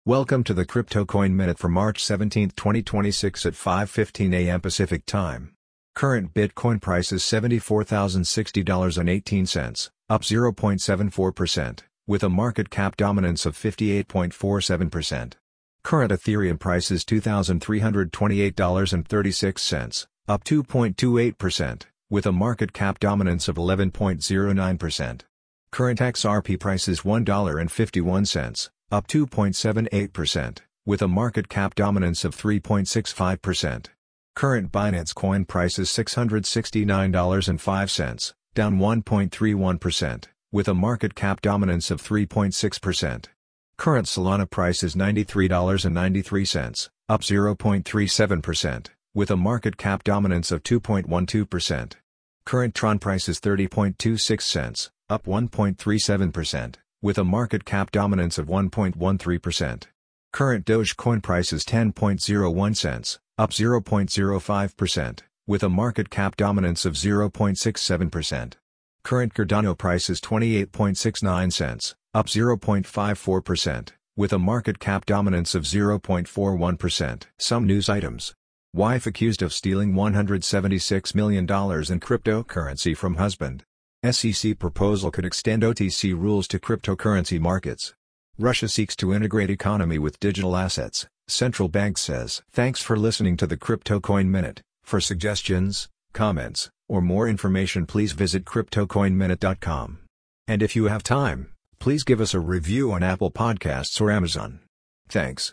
Welcome to the Crypto Coin Minute for March 17, 2026 at 5:15 a.m. Pacific Time. Current Bitcoin price is $74,060.18, up 0.74%, with a market cap dominance of 58.47%. Current Ethereum price is $2,328.36, up 2.28%, with a market cap dominance of 11.09%. Current XRP price is $1.51, up 2.78%, with a market cap dominance of 3.65%. Current Binance Coin price is $669.05, down 1.31%, with a market cap dominance of 3.6%. Current Solana price is $93.93, up 0.37%, with a market cap dominance of 2.12%. Current Tron price is 30.26 cents, up 1.37%. with a market cap dominance of 1.13%. Current Dogecoin price is 10.01 cents, up 0.05%, with a market cap dominance of 0.67%. Current Cardano price is 28.69 cents, up 0.54%, with a market cap dominance of 0.41%. Some news items. Wife accused of stealing $176 million in cryptocurrency from husband. SEC proposal could extend OTC rules to cryptocurrency markets. Russia seeks to integrate economy with digital assets, central bank says. Thanks for listening to the Crypto Coin Minute. For suggestions, comments, or more information, please visit CryptoCoinMinute.com. And if you have time, please give us a review on Apple Podcasts or Amazon. Thanks.